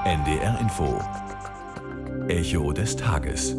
NDR Info. Echo des Tages.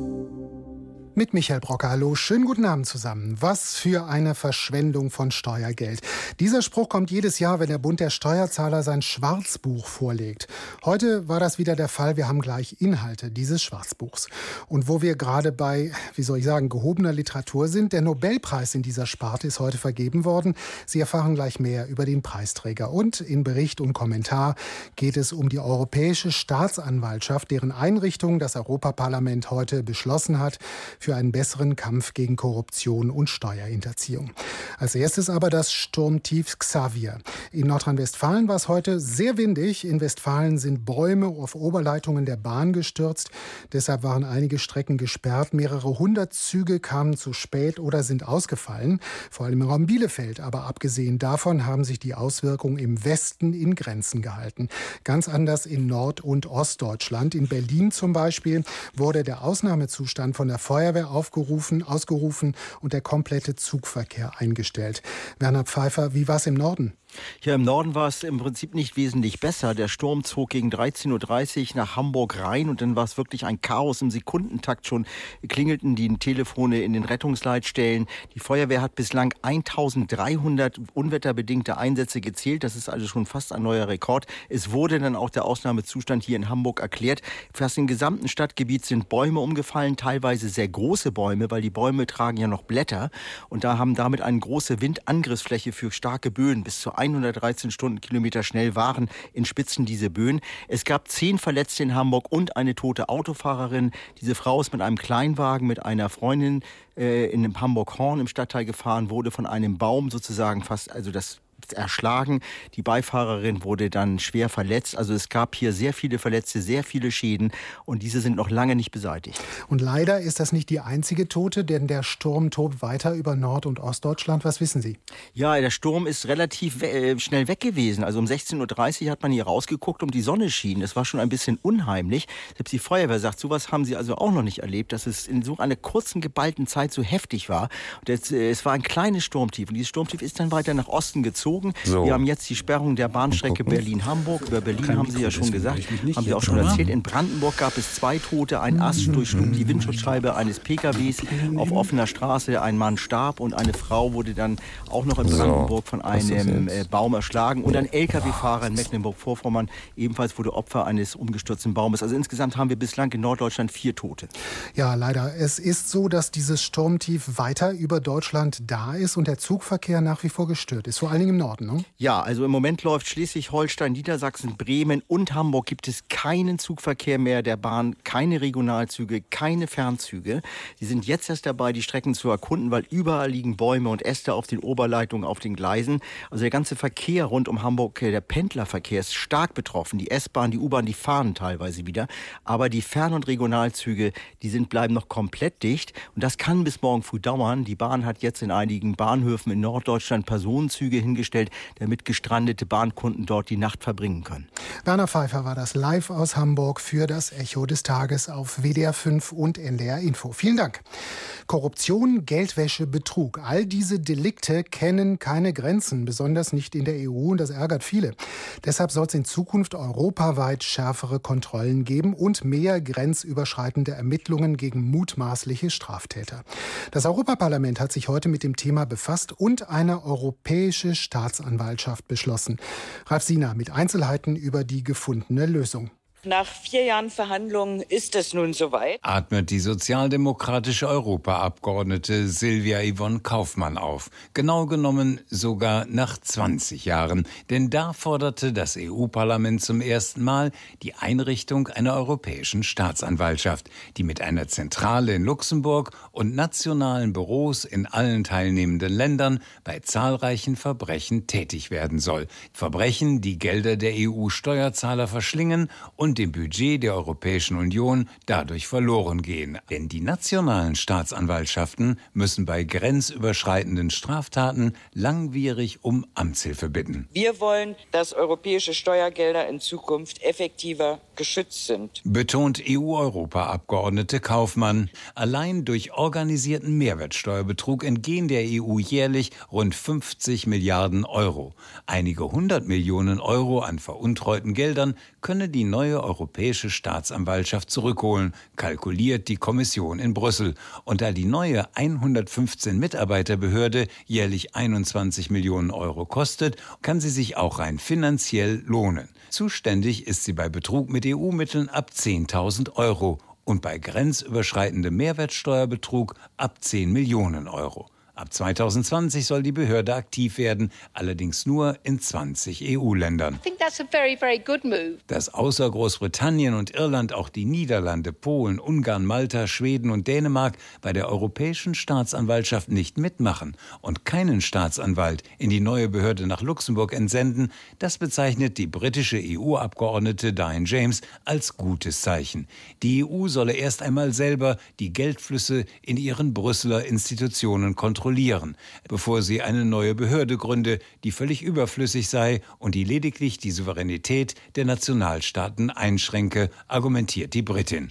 Mit Michael Brocker, hallo, schönen guten Abend zusammen. Was für eine Verschwendung von Steuergeld. Dieser Spruch kommt jedes Jahr, wenn der Bund der Steuerzahler sein Schwarzbuch vorlegt. Heute war das wieder der Fall, wir haben gleich Inhalte dieses Schwarzbuchs. Und wo wir gerade bei, gehobener Literatur sind, der Nobelpreis in dieser Sparte ist heute vergeben worden. Sie erfahren gleich mehr über den Preisträger. Und in Bericht und Kommentar geht es um die Europäische Staatsanwaltschaft, deren Einrichtung das Europaparlament heute beschlossen hat, für einen besseren Kampf gegen Korruption und Steuerhinterziehung. Als erstes aber das Sturmtief Xavier. In Nordrhein-Westfalen war es heute sehr windig. In Westfalen sind Bäume auf Oberleitungen der Bahn gestürzt. Deshalb waren einige Strecken gesperrt. Mehrere hundert Züge kamen zu spät oder sind ausgefallen, vor allem im Raum Bielefeld. Aber abgesehen davon haben sich die Auswirkungen im Westen in Grenzen gehalten. Ganz anders in Nord- und Ostdeutschland. In Berlin zum Beispiel wurde der Ausnahmezustand von der Feuerwehr ausgerufen und der komplette Zugverkehr eingestellt. Werner Pfeiffer, wie war es im Norden? Ja, im Norden war es im Prinzip nicht wesentlich besser. Der Sturm zog gegen 13.30 Uhr nach Hamburg rein und dann war es wirklich ein Chaos. Im Sekundentakt schon klingelten die Telefone in den Rettungsleitstellen. Die Feuerwehr hat bislang 1300 unwetterbedingte Einsätze gezählt. Das ist also schon fast ein neuer Rekord. Es wurde dann auch der Ausnahmezustand hier in Hamburg erklärt. Fast im gesamten Stadtgebiet sind Bäume umgefallen, teilweise sehr große Bäume, weil die Bäume tragen ja noch Blätter. Und da haben damit eine große Windangriffsfläche für starke Böen bis zu 113 Stundenkilometer schnell waren in Spitzen diese Böen. Es gab 10 Verletzte in Hamburg und eine tote Autofahrerin. Diese Frau ist mit einem Kleinwagen mit einer Freundin in dem Hamburg-Horn im Stadtteil gefahren, wurde von einem Baum sozusagen das erschlagen. Die Beifahrerin wurde dann schwer verletzt. Also es gab hier sehr viele Verletzte, sehr viele Schäden und diese sind noch lange nicht beseitigt. Und leider ist das nicht die einzige Tote, denn der Sturm tobt weiter über Nord- und Ostdeutschland. Was wissen Sie? Ja, der Sturm ist relativ schnell weg gewesen. Also um 16.30 Uhr hat man hier rausgeguckt und die Sonne schien. Das war schon ein bisschen unheimlich. Selbst die Feuerwehr sagt, sowas haben sie also auch noch nicht erlebt, dass es in so einer kurzen, geballten Zeit so heftig war. Und es war ein kleines Sturmtief und dieses Sturmtief ist dann weiter nach Osten gezogen. So. Wir haben jetzt die Sperrung der Bahnstrecke Berlin-Hamburg. Über Berlin haben Sie ja schon gesagt, haben Sie auch schon erzählt. In Brandenburg gab es 2 Tote. Ein Ast durchschlug die Windschutzscheibe eines PKWs auf offener Straße. Ein Mann starb und eine Frau wurde dann auch noch in Brandenburg von einem Baum erschlagen. Und ein LKW-Fahrer in Mecklenburg-Vorpommern ebenfalls wurde Opfer eines umgestürzten Baumes. Also insgesamt haben wir bislang in Norddeutschland 4 Tote. Ja, leider. Es ist so, dass dieses Sturmtief weiter über Deutschland da ist und der Zugverkehr nach wie vor gestört ist. Vor allen Dingen im Norden, ne? Ja, also im Moment läuft Schleswig-Holstein, Niedersachsen, Bremen und Hamburg gibt es keinen Zugverkehr mehr der Bahn, keine Regionalzüge, keine Fernzüge. Sie sind jetzt erst dabei, die Strecken zu erkunden, weil überall liegen Bäume und Äste auf den Oberleitungen, auf den Gleisen. Also der ganze Verkehr rund um Hamburg, der Pendlerverkehr ist stark betroffen. Die S-Bahn, die U-Bahn, die fahren teilweise wieder. Aber die Fern- und Regionalzüge, bleiben noch komplett dicht. Und das kann bis morgen früh dauern. Die Bahn hat jetzt in einigen Bahnhöfen in Norddeutschland Personenzüge hingestellt, damit gestrandete Bahnkunden dort die Nacht verbringen können. Werner Pfeiffer war das live aus Hamburg für das Echo des Tages auf WDR 5 und NDR Info. Vielen Dank. Korruption, Geldwäsche, Betrug. All diese Delikte kennen keine Grenzen, besonders nicht in der EU, und das ärgert viele. Deshalb soll es in Zukunft europaweit schärfere Kontrollen geben und mehr grenzüberschreitende Ermittlungen gegen mutmaßliche Straftäter. Das Europaparlament hat sich heute mit dem Thema befasst und eine europäische Staatsanwaltschaft beschlossen. Ralf Siener mit Einzelheiten über die gefundene Lösung. Nach 4 Jahren Verhandlungen ist es nun soweit. Atmet die sozialdemokratische Europaabgeordnete Sylvia Yvonne Kaufmann auf. Genau genommen sogar nach 20 Jahren. Denn da forderte das EU-Parlament zum ersten Mal die Einrichtung einer europäischen Staatsanwaltschaft, die mit einer Zentrale in Luxemburg und nationalen Büros in allen teilnehmenden Ländern bei zahlreichen Verbrechen tätig werden soll. Verbrechen, die Gelder der EU-Steuerzahler verschlingen und dem Budget der Europäischen Union dadurch verloren gehen. Denn die nationalen Staatsanwaltschaften müssen bei grenzüberschreitenden Straftaten langwierig um Amtshilfe bitten. Wir wollen, dass europäische Steuergelder in Zukunft effektiver geschützt sind. Betont EU-Europaabgeordnete Kaufmann. Allein durch organisierten Mehrwertsteuerbetrug entgehen der EU jährlich rund 50 Milliarden Euro. Einige 100 Millionen Euro an veruntreuten Geldern könne die neue Europäische Staatsanwaltschaft zurückholen, kalkuliert die Kommission in Brüssel. Und da die neue 115 Mitarbeiterbehörde jährlich 21 Millionen Euro kostet, kann sie sich auch rein finanziell lohnen. Zuständig ist sie bei Betrug mit EU-Mitteln ab 10.000 Euro und bei grenzüberschreitendem Mehrwertsteuerbetrug ab 10 Millionen Euro. Ab 2020 soll die Behörde aktiv werden, allerdings nur in 20 EU-Ländern. Dass außer Großbritannien und Irland auch die Niederlande, Polen, Ungarn, Malta, Schweden und Dänemark bei der Europäischen Staatsanwaltschaft nicht mitmachen und keinen Staatsanwalt in die neue Behörde nach Luxemburg entsenden, das bezeichnet die britische EU-Abgeordnete Diane James als gutes Zeichen. Die EU solle erst einmal selber die Geldflüsse in ihren Brüsseler Institutionen kontrollieren, bevor sie eine neue Behörde gründe, die völlig überflüssig sei und die lediglich die Souveränität der Nationalstaaten einschränke, argumentiert die Britin.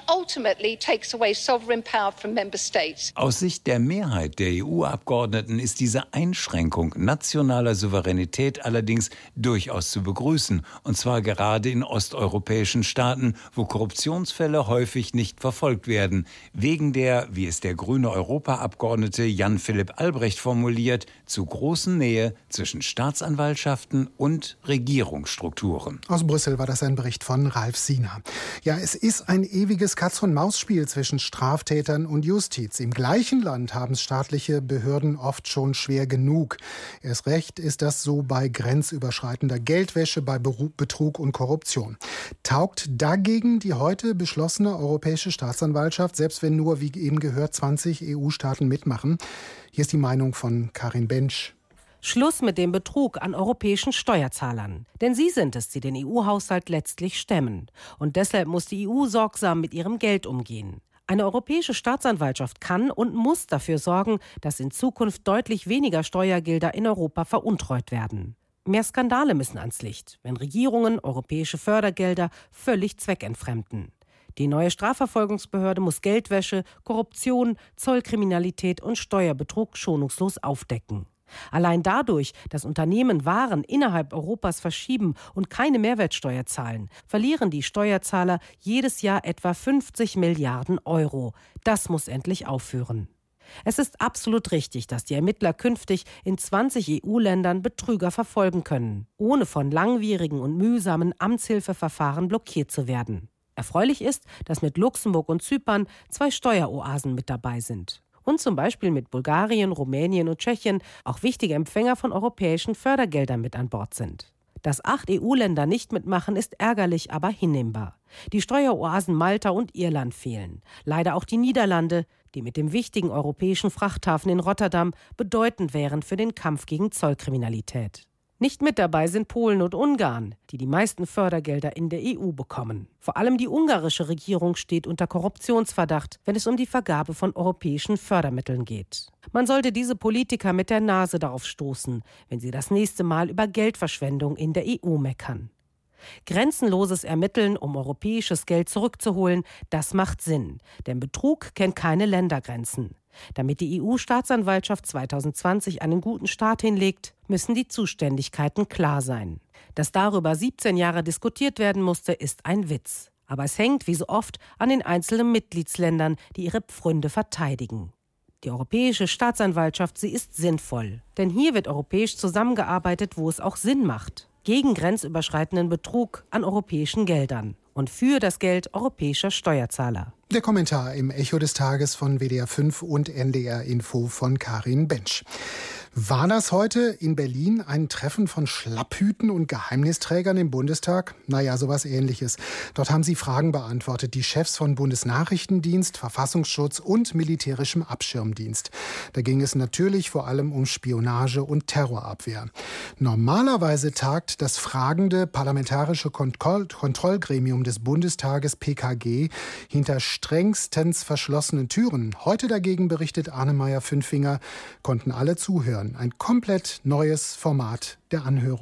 Aus Sicht der Mehrheit der EU-Abgeordneten ist diese Einschränkung nationaler Souveränität allerdings durchaus zu begrüßen, und zwar gerade in osteuropäischen Staaten, wo Korruptionsfälle häufig nicht verfolgt werden, wegen der, wie es der grüne Europaabgeordnete Jan-Philipp Albrecht formuliert, zu großen Nähe zwischen Staatsanwaltschaften und Regierungsstrukturen. Aus Brüssel war das ein Bericht von Ralf Siener. Ja, es ist ein ewiges Katz-und-Maus-Spiel zwischen Straftätern und Justiz. Im gleichen Land haben es staatliche Behörden oft schon schwer genug. Erst recht ist das so bei grenzüberschreitender Geldwäsche, bei Betrug und Korruption. Taugt dagegen die heute beschlossene Europäische Staatsanwaltschaft, selbst wenn nur, wie eben gehört, 20 EU-Staaten mitmachen? Hier ist die Meinung von Karin Bensch. Schluss mit dem Betrug an europäischen Steuerzahlern. Denn sie sind es, die den EU-Haushalt letztlich stemmen. Und deshalb muss die EU sorgsam mit ihrem Geld umgehen. Eine europäische Staatsanwaltschaft kann und muss dafür sorgen, dass in Zukunft deutlich weniger Steuergelder in Europa veruntreut werden. Mehr Skandale müssen ans Licht, wenn Regierungen europäische Fördergelder völlig zweckentfremden. Die neue Strafverfolgungsbehörde muss Geldwäsche, Korruption, Zollkriminalität und Steuerbetrug schonungslos aufdecken. Allein dadurch, dass Unternehmen Waren innerhalb Europas verschieben und keine Mehrwertsteuer zahlen, verlieren die Steuerzahler jedes Jahr etwa 50 Milliarden Euro. Das muss endlich aufhören. Es ist absolut richtig, dass die Ermittler künftig in 20 EU-Ländern Betrüger verfolgen können, ohne von langwierigen und mühsamen Amtshilfeverfahren blockiert zu werden. Erfreulich ist, dass mit Luxemburg und Zypern 2 Steueroasen mit dabei sind. Und zum Beispiel mit Bulgarien, Rumänien und Tschechien auch wichtige Empfänger von europäischen Fördergeldern mit an Bord sind. Dass 8 EU-Länder nicht mitmachen, ist ärgerlich, aber hinnehmbar. Die Steueroasen Malta und Irland fehlen. Leider auch die Niederlande, die mit dem wichtigen europäischen Frachthafen in Rotterdam bedeutend wären für den Kampf gegen Zollkriminalität. Nicht mit dabei sind Polen und Ungarn, die die meisten Fördergelder in der EU bekommen. Vor allem die ungarische Regierung steht unter Korruptionsverdacht, wenn es um die Vergabe von europäischen Fördermitteln geht. Man sollte diese Politiker mit der Nase darauf stoßen, wenn sie das nächste Mal über Geldverschwendung in der EU meckern. Grenzenloses Ermitteln, um europäisches Geld zurückzuholen, das macht Sinn. Denn Betrug kennt keine Ländergrenzen. Damit die EU-Staatsanwaltschaft 2020 einen guten Start hinlegt, müssen die Zuständigkeiten klar sein. Dass darüber 17 Jahre diskutiert werden musste, ist ein Witz. Aber es hängt, wie so oft, an den einzelnen Mitgliedsländern, die ihre Pfründe verteidigen. Die Europäische Staatsanwaltschaft, sie ist sinnvoll. Denn hier wird europäisch zusammengearbeitet, wo es auch Sinn macht. Gegen grenzüberschreitenden Betrug an europäischen Geldern. Und für das Geld europäischer Steuerzahler. Der Kommentar im Echo des Tages von WDR 5 und NDR Info von Karin Bensch. War das heute in Berlin ein Treffen von Schlapphüten und Geheimnisträgern im Bundestag? Naja, sowas Ähnliches. Dort haben sie Fragen beantwortet, die Chefs von Bundesnachrichtendienst, Verfassungsschutz und militärischem Abschirmdienst. Da ging es natürlich vor allem um Spionage und Terrorabwehr. Normalerweise tagt das fragende Parlamentarische Kontrollgremium des Bundestages PKG hinter strengstens verschlossenen Türen. Heute dagegen, berichtet Arne Meyer-Fünfinger, konnten alle zuhören. Ein komplett neues Format der Anhörung.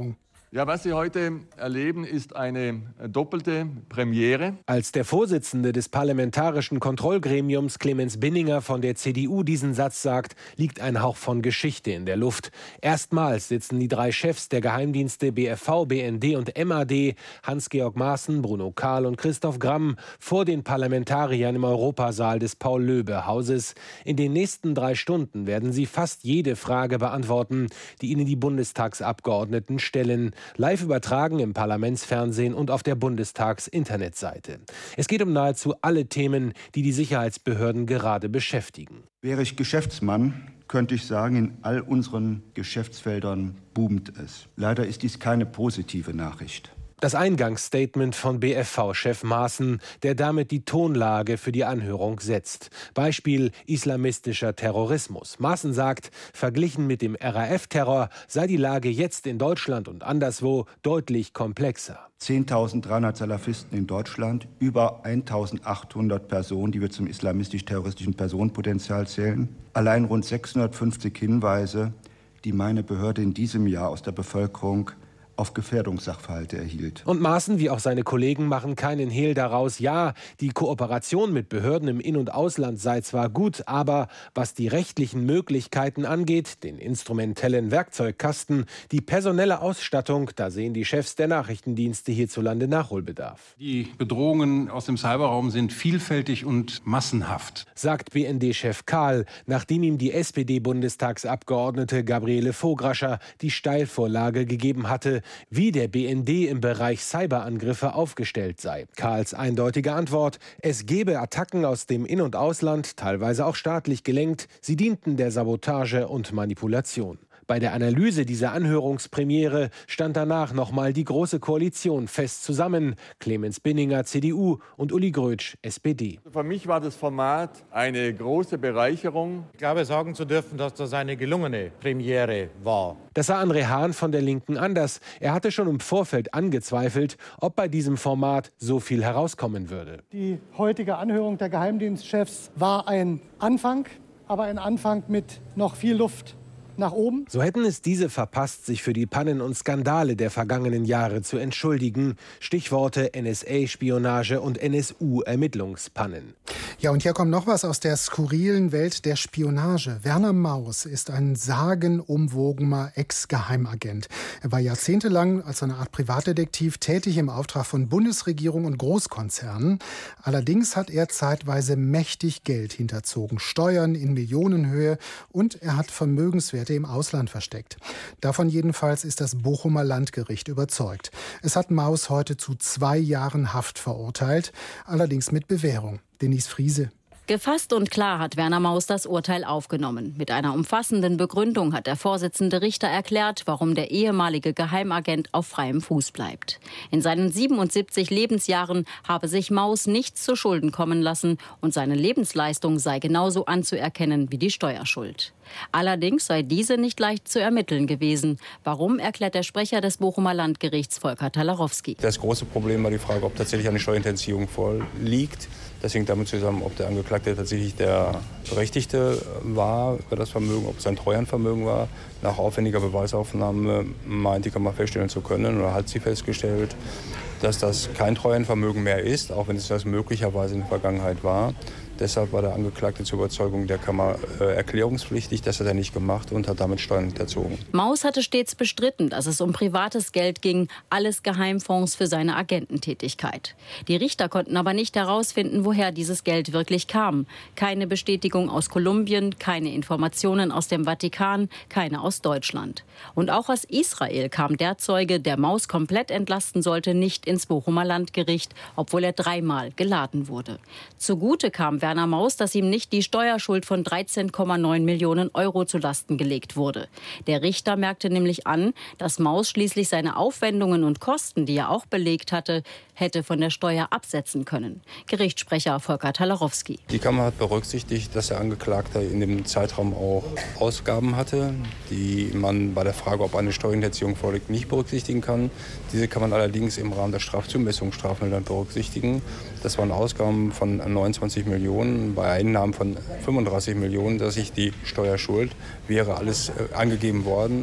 Ja, was Sie heute erleben, ist eine doppelte Premiere. Als der Vorsitzende des Parlamentarischen Kontrollgremiums Clemens Binninger von der CDU diesen Satz sagt, liegt ein Hauch von Geschichte in der Luft. Erstmals sitzen die 3 Chefs der Geheimdienste BfV, BND und MAD, Hans-Georg Maaßen, Bruno Kahl und Christoph Gramm, vor den Parlamentariern im Europasaal des Paul-Löbe-Hauses. In den nächsten 3 Stunden werden sie fast jede Frage beantworten, die ihnen die Bundestagsabgeordneten stellen. Live übertragen im Parlamentsfernsehen und auf der Bundestags-Internetseite. Es geht um nahezu alle Themen, die die Sicherheitsbehörden gerade beschäftigen. Wäre ich Geschäftsmann, könnte ich sagen, in all unseren Geschäftsfeldern boomt es. Leider ist dies keine positive Nachricht. Das Eingangsstatement von BfV-Chef Maaßen, der damit die Tonlage für die Anhörung setzt. Beispiel islamistischer Terrorismus. Maaßen sagt, verglichen mit dem RAF-Terror sei die Lage jetzt in Deutschland und anderswo deutlich komplexer. 10.300 Salafisten in Deutschland, über 1.800 Personen, die wir zum islamistisch-terroristischen Personenpotenzial zählen. Allein rund 650 Hinweise, die meine Behörde in diesem Jahr aus der Bevölkerung auf Gefährdungssachverhalte erhielt. Und Maaßen wie auch seine Kollegen machen keinen Hehl daraus. Ja, die Kooperation mit Behörden im In- und Ausland sei zwar gut, aber was die rechtlichen Möglichkeiten angeht, den instrumentellen Werkzeugkasten, die personelle Ausstattung, da sehen die Chefs der Nachrichtendienste hierzulande Nachholbedarf. Die Bedrohungen aus dem Cyberraum sind vielfältig und massenhaft, sagt BND-Chef Kahl, nachdem ihm die SPD-Bundestagsabgeordnete Gabriele Vograscher die Steilvorlage gegeben hatte, wie der BND im Bereich Cyberangriffe aufgestellt sei. Kahls eindeutige Antwort: Es gebe Attacken aus dem In- und Ausland, teilweise auch staatlich gelenkt. Sie dienten der Sabotage und Manipulation. Bei der Analyse dieser Anhörungspremiere stand danach nochmal die Große Koalition fest zusammen. Clemens Binninger, CDU, und Uli Grötsch, SPD. Für mich war das Format eine große Bereicherung. Ich glaube, sagen zu dürfen, dass das eine gelungene Premiere war. Das sah André Hahn von der Linken anders. Er hatte schon im Vorfeld angezweifelt, ob bei diesem Format so viel herauskommen würde. Die heutige Anhörung der Geheimdienstchefs war ein Anfang, aber ein Anfang mit noch viel Luft nach oben. So hätten es diese verpasst, sich für die Pannen und Skandale der vergangenen Jahre zu entschuldigen. Stichworte NSA-Spionage und NSU-Ermittlungspannen. Ja, und hier kommt noch was aus der skurrilen Welt der Spionage. Werner Maus ist ein sagenumwogener Ex-Geheimagent. Er war jahrzehntelang als eine Art Privatdetektiv tätig im Auftrag von Bundesregierung und Großkonzernen. Allerdings hat er zeitweise mächtig Geld hinterzogen, Steuern in Millionenhöhe, und er hat Vermögenswerte im Ausland versteckt. Davon jedenfalls ist das Bochumer Landgericht überzeugt. Es hat Maus heute zu 2 Jahren Haft verurteilt, allerdings mit Bewährung. Denise Friese. Gefasst und klar hat Werner Maus das Urteil aufgenommen. Mit einer umfassenden Begründung hat der Vorsitzende Richter erklärt, warum der ehemalige Geheimagent auf freiem Fuß bleibt. In seinen 77 Lebensjahren habe sich Maus nichts zu Schulden kommen lassen und seine Lebensleistung sei genauso anzuerkennen wie die Steuerschuld. Allerdings sei diese nicht leicht zu ermitteln gewesen. Warum, erklärt der Sprecher des Bochumer Landgerichts Volker Talarowski. Das große Problem war die Frage, ob tatsächlich eine Steuerhinterziehung vorliegt. Das hängt damit zusammen, ob der Angeklagte tatsächlich der Berechtigte war über das Vermögen, ob es ein Treuhandvermögen war. Nach aufwendiger Beweisaufnahme meint die Kammer feststellen zu können, oder hat sie festgestellt, dass das kein Treuhandvermögen mehr ist, auch wenn es das möglicherweise in der Vergangenheit war. Deshalb war der Angeklagte zur Überzeugung der Kammer erklärungspflichtig. Das hat er nicht gemacht und hat damit Steuern hinterzogen. Maus hatte stets bestritten, dass es um privates Geld ging, alles Geheimfonds für seine Agententätigkeit. Die Richter konnten aber nicht herausfinden, woher dieses Geld wirklich kam. Keine Bestätigung aus Kolumbien, keine Informationen aus dem Vatikan, keine aus Deutschland. Und auch aus Israel kam der Zeuge, der Maus komplett entlasten sollte, nicht ins Bochumer Landgericht, obwohl er 3-mal geladen wurde. Zugute kam Werner Maus, dass ihm nicht die Steuerschuld von 13,9 Millionen Euro zu Lasten gelegt wurde. Der Richter merkte nämlich an, dass Maus schließlich seine Aufwendungen und Kosten, die er auch belegt hatte, hätte von der Steuer absetzen können. Gerichtssprecher Volker Talarowski. Die Kammer hat berücksichtigt, dass der Angeklagte in dem Zeitraum auch Ausgaben hatte, die man bei der Frage, ob eine Steuerhinterziehung vorliegt, nicht berücksichtigen kann. Diese kann man allerdings im Rahmen der Strafzumessung strafmildernd berücksichtigen. Das waren Ausgaben von 29 Millionen, bei Einnahmen von 35 Millionen, dass sich die Steuerschuld wäre alles angegeben worden.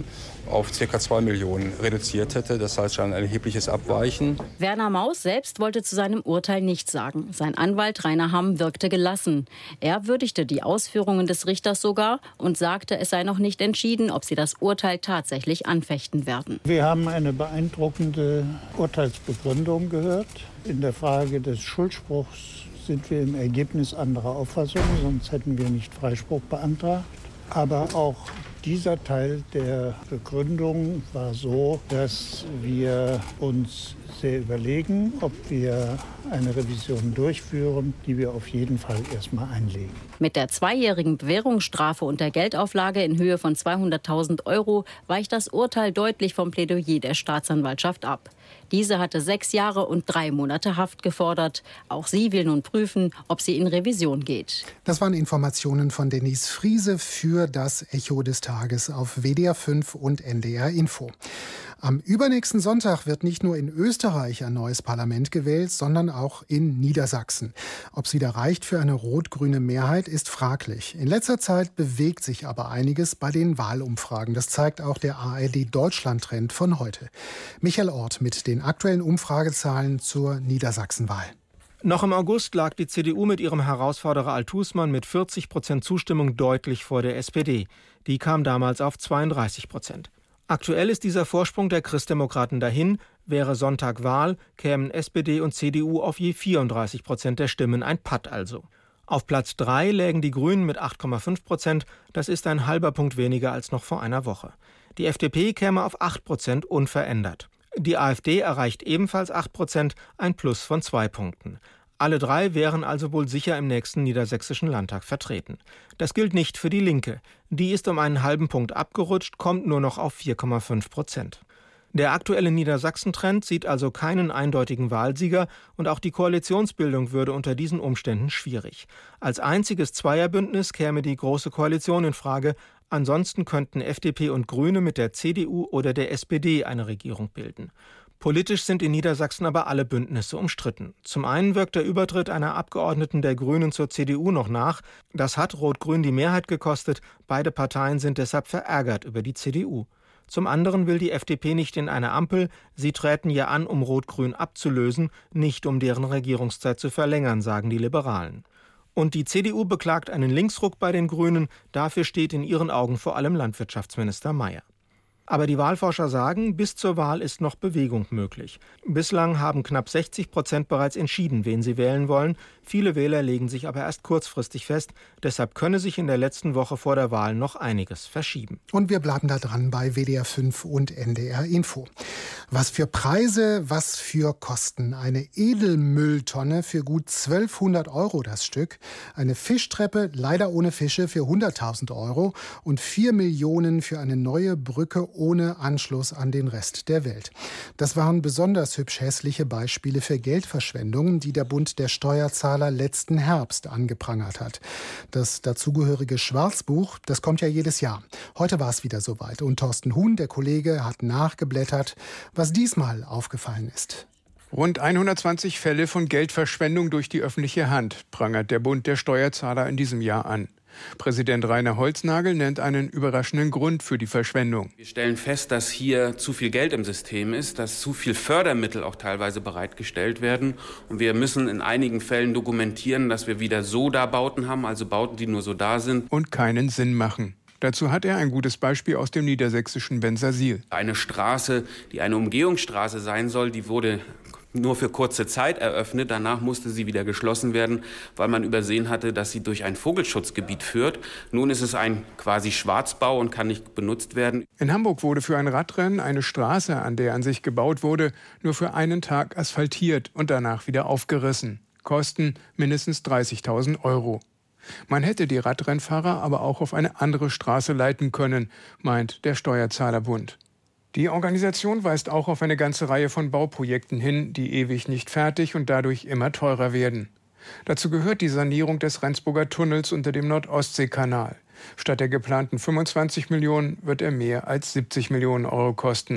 auf ca. 2 Millionen reduziert hätte. Das heißt schon ein erhebliches Abweichen. Werner Maus selbst wollte zu seinem Urteil nichts sagen. Sein Anwalt Rainer Hamm wirkte gelassen. Er würdigte die Ausführungen des Richters sogar und sagte, es sei noch nicht entschieden, ob sie das Urteil tatsächlich anfechten werden. Wir haben eine beeindruckende Urteilsbegründung gehört. In der Frage des Schuldspruchs sind wir im Ergebnis anderer Auffassung, sonst hätten wir nicht Freispruch beantragt. Aber auch dieser Teil der Begründung war so, dass wir uns sehr überlegen, ob wir eine Revision durchführen, die wir auf jeden Fall erstmal einlegen. Mit der 2-jährigen Bewährungsstrafe und der Geldauflage in Höhe von 200.000 € weicht das Urteil deutlich vom Plädoyer der Staatsanwaltschaft ab. Diese hatte 6 Jahre und 3 Monate Haft gefordert. Auch sie will nun prüfen, ob sie in Revision geht. Das waren Informationen von Denise Friese für das Echo des Tages auf WDR 5 und NDR Info. Am übernächsten Sonntag wird nicht nur in Österreich ein neues Parlament gewählt, sondern auch in Niedersachsen. Ob es wieder reicht für eine rot-grüne Mehrheit, ist fraglich. In letzter Zeit bewegt sich aber einiges bei den Wahlumfragen. Das zeigt auch der ARD-Deutschland-Trend von heute. Michael Orth mit den aktuellen Umfragezahlen zur Niedersachsenwahl. Noch im August lag die CDU mit ihrem Herausforderer Althusmann mit 40% Zustimmung deutlich vor der SPD. Die kam damals auf 32%. Aktuell ist dieser Vorsprung der Christdemokraten dahin. Wäre Sonntag Wahl, kämen SPD und CDU auf je 34% der Stimmen, ein Patt also. Auf Platz 3 lägen die Grünen mit 8,5%, das ist ein halber Punkt weniger als noch vor einer Woche. Die FDP käme auf 8% unverändert. Die AfD erreicht ebenfalls 8%, ein Plus von 2 Punkten. Alle drei wären also wohl sicher im nächsten niedersächsischen Landtag vertreten. Das gilt nicht für die Linke. Die ist um einen halben Punkt abgerutscht, kommt nur noch auf 4,5%. Der aktuelle Niedersachsen-Trend sieht also keinen eindeutigen Wahlsieger und auch die Koalitionsbildung würde unter diesen Umständen schwierig. Als einziges Zweierbündnis käme die Große Koalition in Frage. Ansonsten könnten FDP und Grüne mit der CDU oder der SPD eine Regierung bilden. Politisch sind in Niedersachsen aber alle Bündnisse umstritten. Zum einen wirkt der Übertritt einer Abgeordneten der Grünen zur CDU noch nach. Das hat Rot-Grün die Mehrheit gekostet. Beide Parteien sind deshalb verärgert über die CDU. Zum anderen will die FDP nicht in eine Ampel. Sie treten ja an, um Rot-Grün abzulösen, nicht um deren Regierungszeit zu verlängern, sagen die Liberalen. Und die CDU beklagt einen Linksruck bei den Grünen. Dafür steht in ihren Augen vor allem Landwirtschaftsminister Mayer. Aber die Wahlforscher sagen, bis zur Wahl ist noch Bewegung möglich. Bislang haben knapp 60% bereits entschieden, wen sie wählen wollen. Viele Wähler legen sich aber erst kurzfristig fest. Deshalb könne sich in der letzten Woche vor der Wahl noch einiges verschieben. Und wir bleiben da dran bei WDR 5 und NDR Info. Was für Preise, was für Kosten. Eine Edelmülltonne für gut 1.200 € das Stück. Eine Fischtreppe, leider ohne Fische, für 100.000 € und 4 Millionen für eine neue Brücke ohne Anschluss an den Rest der Welt. Das waren besonders hübsch hässliche Beispiele für Geldverschwendung, die der Bund der Steuerzahler letzten Herbst angeprangert hat. Das dazugehörige Schwarzbuch, das kommt ja jedes Jahr. Heute war es wieder soweit und Thorsten Huhn, der Kollege, hat nachgeblättert, was diesmal aufgefallen ist. Rund 120 Fälle von Geldverschwendung durch die öffentliche Hand prangert der Bund der Steuerzahler in diesem Jahr an. Präsident Rainer Holznagel nennt einen überraschenden Grund für die Verschwendung. Wir stellen fest, dass hier zu viel Geld im System ist, dass zu viel Fördermittel auch teilweise bereitgestellt werden. Und wir müssen in einigen Fällen dokumentieren, dass wir wieder So-Da-Bauten haben, also Bauten, die nur so da sind. Und keinen Sinn machen. Dazu hat er ein gutes Beispiel aus dem niedersächsischen Bensersiel. Eine Straße, die eine Umgehungsstraße sein soll, die wurde nur für kurze Zeit eröffnet. Danach musste sie wieder geschlossen werden, weil man übersehen hatte, dass sie durch ein Vogelschutzgebiet führt. Nun ist es ein quasi Schwarzbau und kann nicht benutzt werden. In Hamburg wurde für ein Radrennen eine Straße, an der an sich gebaut wurde, nur für einen Tag asphaltiert und danach wieder aufgerissen. Kosten mindestens 30.000 €. Man hätte die Radrennfahrer aber auch auf eine andere Straße leiten können, meint der Steuerzahlerbund. Die Organisation weist auch auf eine ganze Reihe von Bauprojekten hin, die ewig nicht fertig und dadurch immer teurer werden. Dazu gehört die Sanierung des Rendsburger Tunnels unter dem Nord-Ostsee-Kanal. Statt der geplanten 25 Millionen wird er mehr als 70 Millionen € kosten.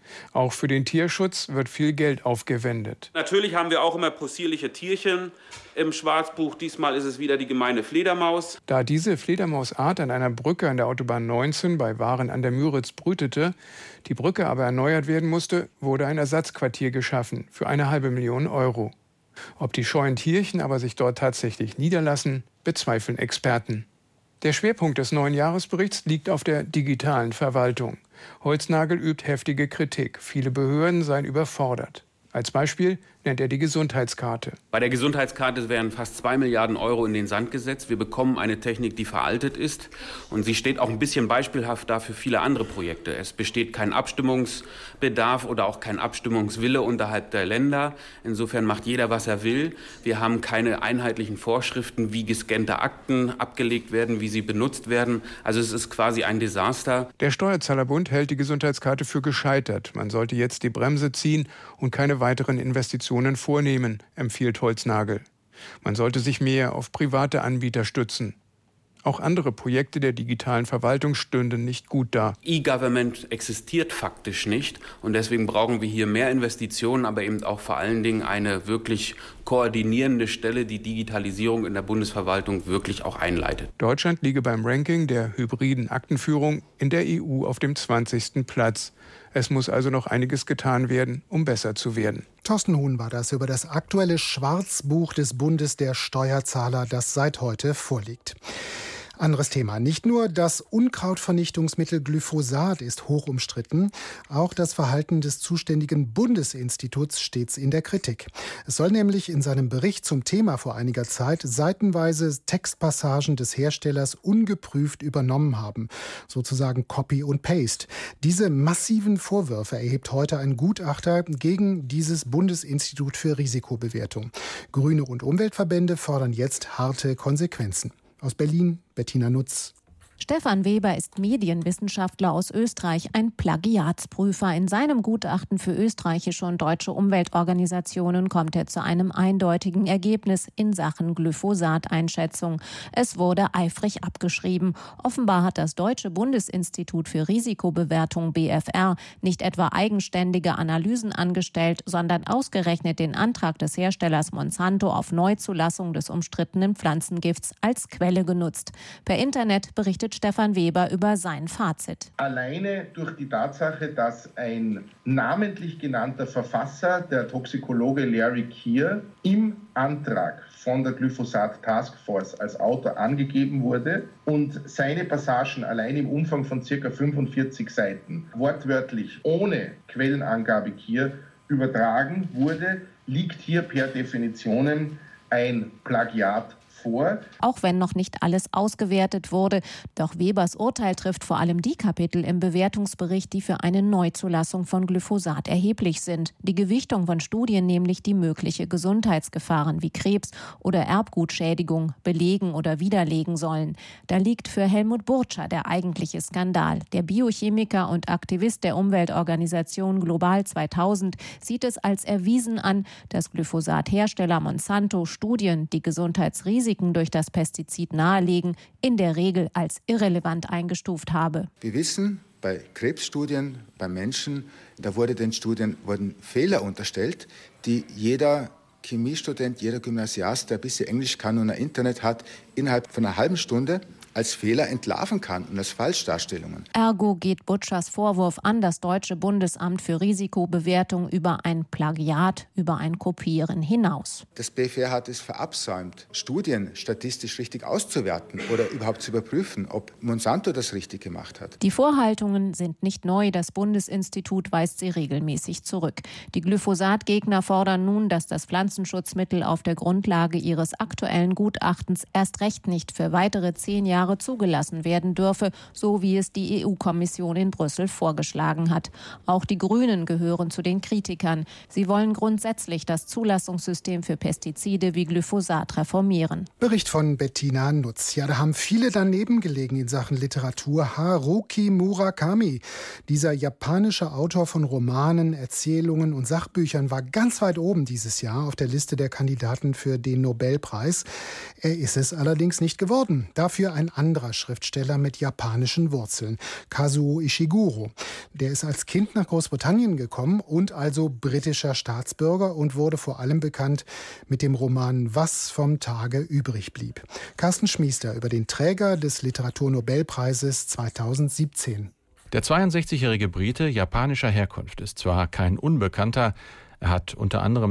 Auch für den Tierschutz wird viel Geld aufgewendet. Natürlich haben wir auch immer possierliche Tierchen im Schwarzbuch. Diesmal ist es wieder die gemeine Fledermaus. Da diese Fledermausart an einer Brücke an der Autobahn 19 bei Waren an der Müritz brütete, die Brücke aber erneuert werden musste, wurde ein Ersatzquartier geschaffen für 500.000 Euro. Ob die scheuen Tierchen aber sich dort tatsächlich niederlassen, bezweifeln Experten. Der Schwerpunkt des neuen Jahresberichts liegt auf der digitalen Verwaltung. Holznagel übt heftige Kritik. Viele Behörden seien überfordert. Als Beispiel nennt er die Gesundheitskarte. Bei der Gesundheitskarte werden fast 2 Milliarden Euro in den Sand gesetzt. Wir bekommen eine Technik, die veraltet ist. Und sie steht auch ein bisschen beispielhaft da für viele andere Projekte. Es besteht kein Abstimmungsbedarf oder auch kein Abstimmungswille unterhalb der Länder. Insofern macht jeder, was er will. Wir haben keine einheitlichen Vorschriften, wie gescannte Akten abgelegt werden, wie sie benutzt werden. Also es ist quasi ein Desaster. Der Steuerzahlerbund hält die Gesundheitskarte für gescheitert. Man sollte jetzt die Bremse ziehen und keine weiteren Investitionen vornehmen, empfiehlt Holznagel. Man sollte sich mehr auf private Anbieter stützen. Auch andere Projekte der digitalen Verwaltung stünden nicht gut da. E-Government existiert faktisch nicht und deswegen brauchen wir hier mehr Investitionen, aber eben auch vor allen Dingen eine wirklich koordinierende Stelle, die Digitalisierung in der Bundesverwaltung wirklich auch einleitet. Deutschland liege beim Ranking der hybriden Aktenführung in der EU auf dem 20. Platz. Es muss also noch einiges getan werden, um besser zu werden. Thorsten Huhn war das über das aktuelle Schwarzbuch des Bundes der Steuerzahler, das seit heute vorliegt. Anderes Thema. Nicht nur das Unkrautvernichtungsmittel Glyphosat ist hoch umstritten, auch das Verhalten des zuständigen Bundesinstituts steht in der Kritik. Es soll nämlich in seinem Bericht zum Thema vor einiger Zeit seitenweise Textpassagen des Herstellers ungeprüft übernommen haben, sozusagen Copy und Paste. Diese massiven Vorwürfe erhebt heute ein Gutachter gegen dieses Bundesinstitut für Risikobewertung. Grüne und Umweltverbände fordern jetzt harte Konsequenzen. Aus Berlin, Bettina Nutz. Stefan Weber ist Medienwissenschaftler aus Österreich, ein Plagiatsprüfer. In seinem Gutachten für österreichische und deutsche Umweltorganisationen kommt er zu einem eindeutigen Ergebnis in Sachen Glyphosat-Einschätzung. Es wurde eifrig abgeschrieben. Offenbar hat das Deutsche Bundesinstitut für Risikobewertung BfR nicht etwa eigenständige Analysen angestellt, sondern ausgerechnet den Antrag des Herstellers Monsanto auf Neuzulassung des umstrittenen Pflanzengifts als Quelle genutzt. Per Internet berichtet Stefan Weber über sein Fazit. Alleine durch die Tatsache, dass ein namentlich genannter Verfasser, der Toxikologe Larry Keir, im Antrag von der Glyphosat Taskforce als Autor angegeben wurde und seine Passagen allein im Umfang von ca. 45 Seiten wortwörtlich ohne Quellenangabe Keir übertragen wurde, liegt hier per Definition ein Plagiat vor. Auch wenn noch nicht alles ausgewertet wurde. Doch Webers Urteil trifft vor allem die Kapitel im Bewertungsbericht, die für eine Neuzulassung von Glyphosat erheblich sind. Die Gewichtung von Studien, nämlich die mögliche Gesundheitsgefahren wie Krebs oder Erbgutschädigung belegen oder widerlegen sollen. Da liegt für Helmut Burtscher der eigentliche Skandal. Der Biochemiker und Aktivist der Umweltorganisation Global 2000 sieht es als erwiesen an, dass Glyphosat-Hersteller Monsanto Studien, die Gesundheitsrisiken durch das Pestizid nahelegen, in der Regel als irrelevant eingestuft habe. Wir wissen, bei Krebsstudien, bei Menschen, da wurden Fehler unterstellt, die jeder Chemiestudent, jeder Gymnasiast, der ein bisschen Englisch kann und ein Internet hat, innerhalb von einer halben Stunde als Fehler entlarven kann und als Falschdarstellungen. Ergo geht Butschers Vorwurf an das Deutsche Bundesamt für Risikobewertung über ein Plagiat, über ein Kopieren hinaus. Das BfR hat es verabsäumt, Studien statistisch richtig auszuwerten oder überhaupt zu überprüfen, ob Monsanto das richtig gemacht hat. Die Vorhaltungen sind nicht neu. Das Bundesinstitut weist sie regelmäßig zurück. Die Glyphosat-Gegner fordern nun, dass das Pflanzenschutzmittel auf der Grundlage ihres aktuellen Gutachtens erst recht nicht für weitere 10 Jahre zugelassen werden dürfe, so wie es die EU-Kommission in Brüssel vorgeschlagen hat. Auch die Grünen gehören zu den Kritikern. Sie wollen grundsätzlich das Zulassungssystem für Pestizide wie Glyphosat reformieren. Bericht von Bettina Nutz. Ja, da haben viele daneben gelegen in Sachen Literatur. Haruki Murakami, dieser japanische Autor von Romanen, Erzählungen und Sachbüchern, war ganz weit oben dieses Jahr auf der Liste der Kandidaten für den Nobelpreis. Er ist es allerdings nicht geworden. Dafür ein ein anderer Schriftsteller mit japanischen Wurzeln, Kazuo Ishiguro. Der ist als Kind nach Großbritannien gekommen und also britischer Staatsbürger und wurde vor allem bekannt mit dem Roman Was vom Tage übrig blieb. Carsten Schmiester über den Träger des Literaturnobelpreises 2017. Der 62-jährige Brite japanischer Herkunft ist zwar kein Unbekannter. Er hat unter anderem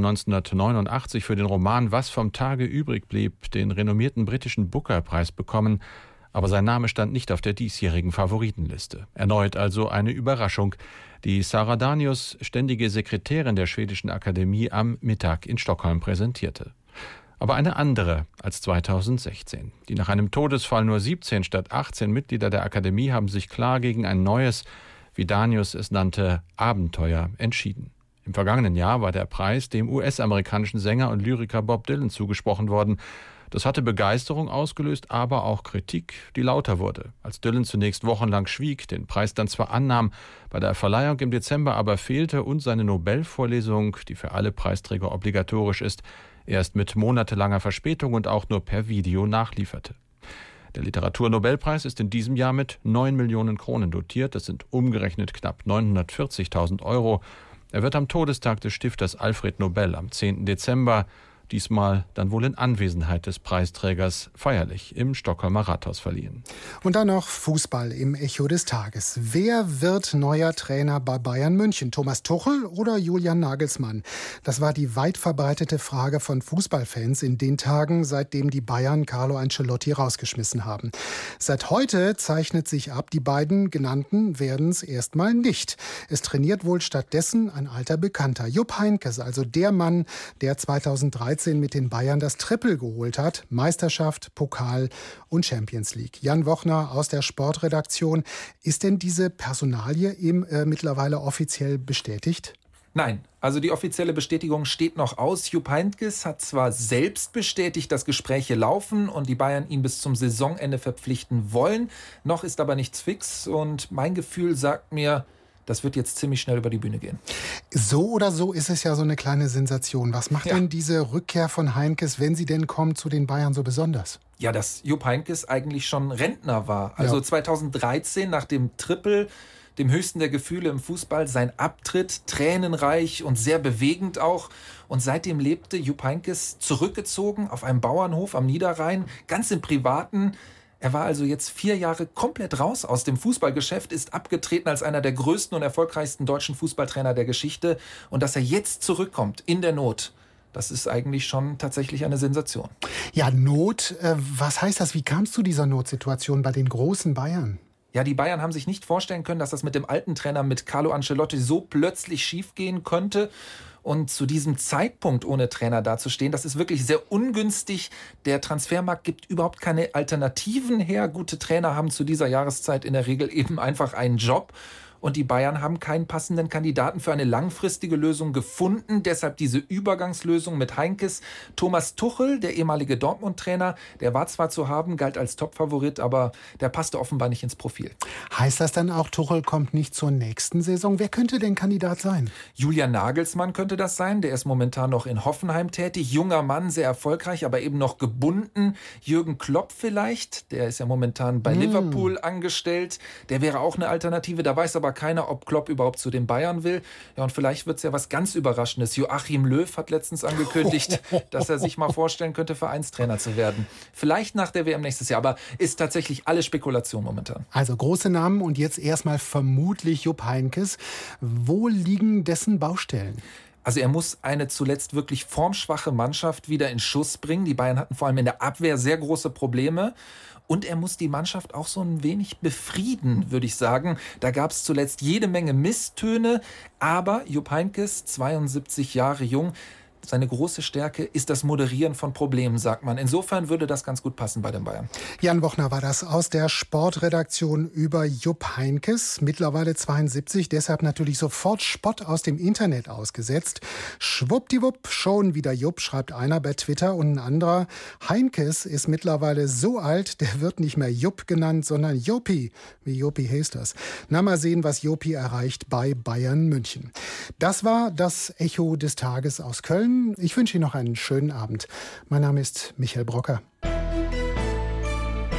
1989 für den Roman Was vom Tage übrig blieb den renommierten britischen Booker-Preis bekommen, aber sein Name stand nicht auf der diesjährigen Favoritenliste. Erneut also eine Überraschung, die Sara Danius, ständige Sekretärin der Schwedischen Akademie, am Mittag in Stockholm präsentierte. Aber eine andere als 2016. Die nach einem Todesfall nur 17 statt 18 Mitglieder der Akademie haben sich klar gegen ein neues, wie Danius es nannte, Abenteuer entschieden. Im vergangenen Jahr war der Preis dem US-amerikanischen Sänger und Lyriker Bob Dylan zugesprochen worden. Das hatte Begeisterung ausgelöst, aber auch Kritik, die lauter wurde. Als Dylan zunächst wochenlang schwieg, den Preis dann zwar annahm, bei der Verleihung im Dezember aber fehlte und seine Nobelvorlesung, die für alle Preisträger obligatorisch ist, erst mit monatelanger Verspätung und auch nur per Video nachlieferte. Der Literaturnobelpreis ist in diesem Jahr mit 9 Millionen Kronen dotiert. Das sind umgerechnet knapp 940.000 Euro. Er wird am Todestag des Stifters Alfred Nobel am 10. Dezember, diesmal dann wohl in Anwesenheit des Preisträgers, feierlich im Stockholmer Rathaus verliehen. Und dann noch Fußball im Echo des Tages. Wer wird neuer Trainer bei Bayern München? Thomas Tuchel oder Julian Nagelsmann? Das war die weit verbreitete Frage von Fußballfans in den Tagen, seitdem die Bayern Carlo Ancelotti rausgeschmissen haben. Seit heute zeichnet sich ab, die beiden genannten werden es erstmal nicht. Es trainiert wohl stattdessen ein alter Bekannter, Jupp Heynckes, also der Mann, der 2013 mit den Bayern das Triple geholt hat. Meisterschaft, Pokal und Champions League. Jan Wochner aus der Sportredaktion. Ist denn diese Personalie mittlerweile offiziell bestätigt? Nein, also die offizielle Bestätigung steht noch aus. Jupp Heynckes hat zwar selbst bestätigt, dass Gespräche laufen und die Bayern ihn bis zum Saisonende verpflichten wollen. Noch ist aber nichts fix und mein Gefühl sagt mir, das wird jetzt ziemlich schnell über die Bühne gehen. So oder so ist es ja so eine kleine Sensation. Was macht denn diese Rückkehr von Heynckes, wenn sie denn kommt, zu den Bayern so besonders? Ja, dass Jupp Heynckes eigentlich schon Rentner war. Also 2013 nach dem Triple, dem höchsten der Gefühle im Fußball, sein Abtritt, tränenreich und sehr bewegend auch. Und seitdem lebte Jupp Heynckes zurückgezogen auf einem Bauernhof am Niederrhein, ganz im Privaten. Er war also jetzt 4 Jahre komplett raus aus dem Fußballgeschäft, ist abgetreten als einer der größten und erfolgreichsten deutschen Fußballtrainer der Geschichte. Und dass er jetzt zurückkommt in der Not, das ist eigentlich schon tatsächlich eine Sensation. Ja, Not, was heißt das? Wie kam es zu dieser Notsituation bei den großen Bayern? Ja, die Bayern haben sich nicht vorstellen können, dass das mit dem alten Trainer, mit Carlo Ancelotti, so plötzlich schiefgehen könnte. Und zu diesem Zeitpunkt ohne Trainer dazustehen, das ist wirklich sehr ungünstig. Der Transfermarkt gibt überhaupt keine Alternativen her. Gute Trainer haben zu dieser Jahreszeit in der Regel eben einfach einen Job. Und die Bayern haben keinen passenden Kandidaten für eine langfristige Lösung gefunden. Deshalb diese Übergangslösung mit Heynckes. Thomas Tuchel, der ehemalige Dortmund-Trainer, der war zwar zu haben, galt als Topfavorit, aber der passte offenbar nicht ins Profil. Heißt das dann auch, Tuchel kommt nicht zur nächsten Saison? Wer könnte denn Kandidat sein? Julian Nagelsmann könnte das sein. Der ist momentan noch in Hoffenheim tätig. Junger Mann, sehr erfolgreich, aber eben noch gebunden. Jürgen Klopp vielleicht. Der ist ja momentan bei Liverpool angestellt. Der wäre auch eine Alternative. Da weiß aber keiner, ob Klopp überhaupt zu den Bayern will. Ja, und vielleicht wird es ja was ganz Überraschendes. Joachim Löw hat letztens angekündigt, dass er sich mal vorstellen könnte, Vereinstrainer zu werden. Vielleicht nach der WM nächstes Jahr, aber ist tatsächlich alles Spekulation momentan. Also große Namen und jetzt erstmal vermutlich Jupp Heynckes. Wo liegen dessen Baustellen? Also er muss eine zuletzt wirklich formschwache Mannschaft wieder in Schuss bringen. Die Bayern hatten vor allem in der Abwehr sehr große Probleme. Und er muss die Mannschaft auch so ein wenig befrieden, würde ich sagen. Da gab es zuletzt jede Menge Misstöne. Aber Jupp Heynckes, 72 Jahre jung, seine große Stärke ist das Moderieren von Problemen, sagt man. Insofern würde das ganz gut passen bei den Bayern. Jan Wochner war das aus der Sportredaktion über Jupp Heynckes, mittlerweile 72, deshalb natürlich sofort Spott aus dem Internet ausgesetzt. Schwuppdiwupp, schon wieder Jupp, schreibt einer bei Twitter und ein anderer. Heynckes ist mittlerweile so alt, der wird nicht mehr Jupp genannt, sondern Joppi. Wie Joppi Hesters. Na, mal sehen, was Joppi erreicht bei Bayern München. Das war das Echo des Tages aus Köln. Ich wünsche Ihnen noch einen schönen Abend. Mein Name ist Michael Brocker.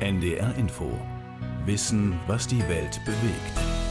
NDR Info. Wissen, was die Welt bewegt.